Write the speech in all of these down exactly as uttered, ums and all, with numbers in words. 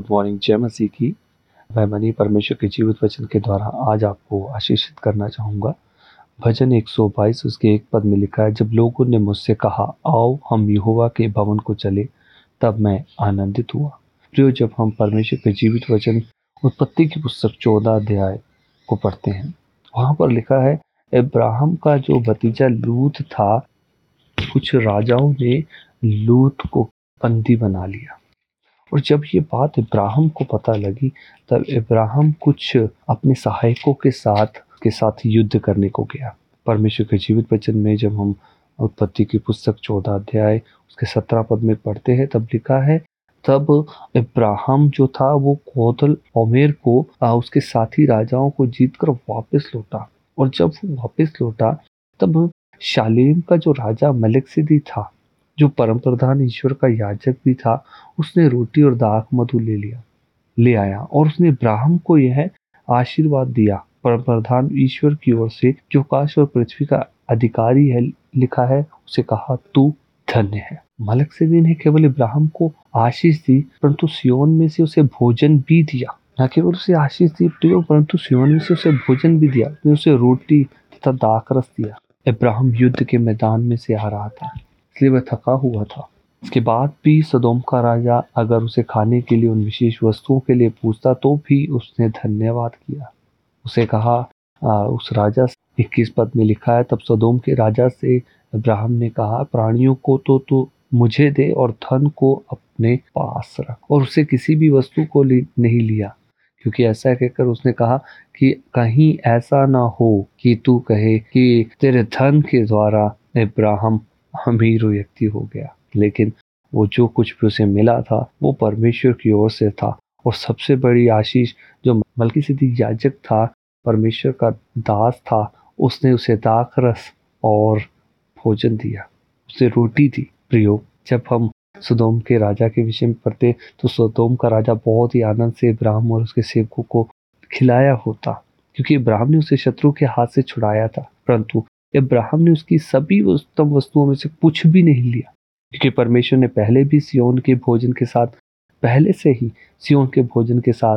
Good morning, जय मसीह की। मैं मनी परमेश्वर के जीवित वचन के द्वारा आज आपको आशीषित करना चाहूँगा। भजन एक सौ बाईस उसके एक पद में लिखा है, जब लोगों ने मुझसे कहा आओ हम यहोवा के भवन को चले, तब मैं आनंदित हुआ। प्रियो, जब हम परमेश्वर के जीवित वचन उत्पत्ति की पुस्तक चौदह अध्याय को पढ़ते हैं, वहाँ पर लिखा है अब्राहम का जो भतीजा लूत था, कुछ राजाओं ने लूत को बंदी बना लिया। और जब ये बात इब्राहिम को पता लगी, तब इब्राहिम कुछ अपने सहायकों के साथ के साथ युद्ध करने को गया। परमेश्वर के जीवित वचन में जब हम उत्पत्ति की पुस्तक चौदह अध्याय उसके सत्रह पद में पढ़ते हैं, तब लिखा है, तब इब्राहिम जो था वो कोदल ओमेर को उसके साथी राजाओं को जीतकर वापस लौटा। और जब वो वापस लौटा, तब शालेम का जो राजा मलिकसिदी था, जो परम प्रधान ईश्वर का याजक भी था, उसने रोटी और दाख मधु ले लिया ले आया और उसने इब्राहिम को यह आशीर्वाद दिया, परम प्रधान ईश्वर की ओर से जो आकाश और पृथ्वी का अधिकारी है, लिखा है, उसे कहा तू धन्य है। मलिकसिदी ने केवल इब्राहिम को आशीष दी, परंतु सिय्योन में से उसे भोजन भी दिया। न केवल उसे आशीष दी प्रियो, परंतु सिय्योन में से उसे भोजन भी दिया। उसने उसे रोटी तथा दाखरस दिया। इब्राहिम युद्ध के मैदान में से आ रहा था, इसलिए वह थका हुआ था। इसके बाद भी सदोम का राजा अगर उसे खाने के लिए उन विशेष वस्तुओं के लिए पूछता, तो भी उसने धन्यवाद किया। उसे कहा, आ, उस राजा से इक्कीस पद में लिखा है, तब सदोम के राजा से इब्राहिम ने कहा, प्राणियों को तो तू मुझे दे और धन को अपने पास रख। और उसे किसी भी वस्तु को नहीं लिया, क्योंकि ऐसा कहकर उसने कहा कि कहीं ऐसा ना हो कि तू कहे कि तेरे धन के द्वारा इब्राहिम अमीर व्यक्ति हो गया। लेकिन वो जो कुछ भी उसे मिला था वो परमेश्वर की ओर से था। और सबसे बड़ी आशीष जो मलिकिसिदक याजक था, परमेश्वर का दास था, उसने उसे दाखरस और भोजन दिया, उसे रोटी दी। प्रियो, जब हम सदोम के राजा के विषय में पढ़ते, तो सदोम का राजा बहुत ही आनंद से इब्राहिम और उसके सेवकों को खिलाया होता, क्योंकि इब्राहिम ने उसे शत्रु के हाथ से छुड़ाया था। परंतु इब्राहिम ने उसकी सभी उत्तम वस्तुओं में से कुछ भी नहीं लिया, क्योंकि परमेश्वर ने पहले भी सिय्योन के भोजन के साथ पहले से ही सिय्योन के भोजन के साथ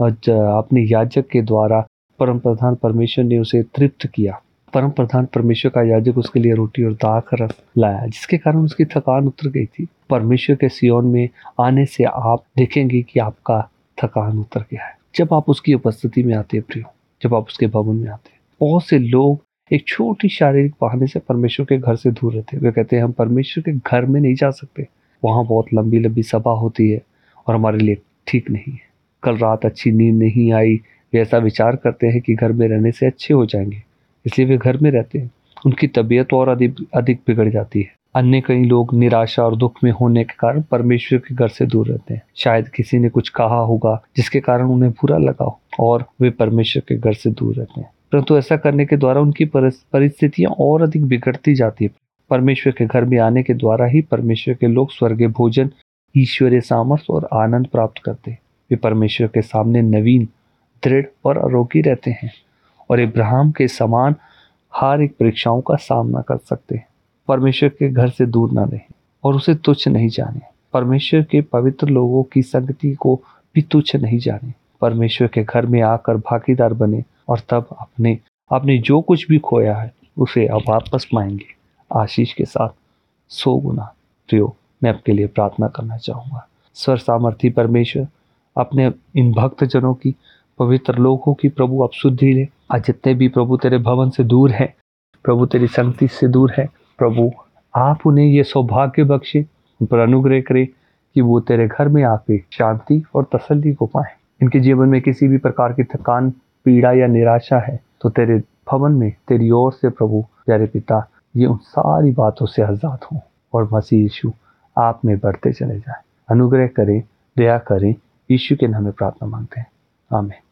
अपने याजक के द्वारा परम प्रधान परमेश्वर ने उसे तृप्त किया। परम प्रधान परमेश्वर का याजक उसके लिए रोटी और दाखरस लाया, जिसके कारण उसकी थकान उतर गई थी। परमेश्वर के सिय्योन में आने से आप देखेंगे कि आपका थकान उतर गया है। जब आप उसकी उपस्थिति में आते हैं प्रियो, जब आप उसके भवन में आते हैं, बहुत से लोग एक छोटी शारीरिक बहाने से परमेश्वर के घर से दूर रहते हैं। वे कहते हैं हम परमेश्वर के घर में नहीं जा सकते, वहाँ बहुत लंबी लंबी सभा होती है और हमारे लिए ठीक नहीं है। कल रात अच्छी नींद नहीं आई, वे ऐसा विचार करते हैं कि घर में रहने से अच्छे हो जाएंगे, इसलिए वे घर में रहते हैं। उनकी तबीयत और अधिक अधिक बिगड़ जाती है। अन्य कई लोग निराशा और दुख में होने के कारण परमेश्वर के घर से दूर रहते हैं। शायद किसी ने कुछ कहा होगा जिसके कारण उन्हें बुरा लगा हो और वे परमेश्वर के घर से दूर रहते हैं। परंतु ऐसा करने के द्वारा उनकी परिस्थितियां और अधिक बिगड़ती जाती है। परमेश्वर के घर में आने के द्वारा ही परमेश्वर के लोग स्वर्गीय भोजन, ईश्वरीय सामर्थ्य और आनंद प्राप्त करते हैं। वे परमेश्वर के सामने नवीन, दृढ़ और आरोग्य रहते हैं और इब्राहिम के समान हर एक परीक्षाओं का सामना कर सकते हैं। परमेश्वर के घर से दूर न रहें और उसे तुच्छ नहीं जाने। परमेश्वर के पवित्र लोगों की संगति को भी तुच्छ नहीं जाने। परमेश्वर के घर में आकर भागीदार बने और तब अपने आपने जो कुछ भी खोया है उसे अब वापस पाएंगे, आशीष के साथ सौ गुना। प्रियो, मैं आपके लिए प्रार्थना करना चाहूँगा। स्वर सामर्थी परमेश्वर, अपने इन भक्त जनों की, पवित्र लोगों की प्रभु आप शुद्धि ले। आज जितने भी प्रभु तेरे भवन से दूर है, प्रभु तेरी संगति से दूर है, प्रभु आप उन्हें ये सौभाग्य बख्शे, उन पर अनुग्रह करे कि वो तेरे घर में आके शांति और तसल्ली को पाए। इनके जीवन में किसी भी प्रकार की थकान, पीड़ा या निराशा है, तो तेरे भवन में तेरी ओर से प्रभु प्यारे पिता ये उन सारी बातों से आजाद हों और मसीह यीशु आप में बढ़ते चले जाएं। अनुग्रह करें, दया करें, यीशु के नाम में प्रार्थना मांगते हैं, आमीन।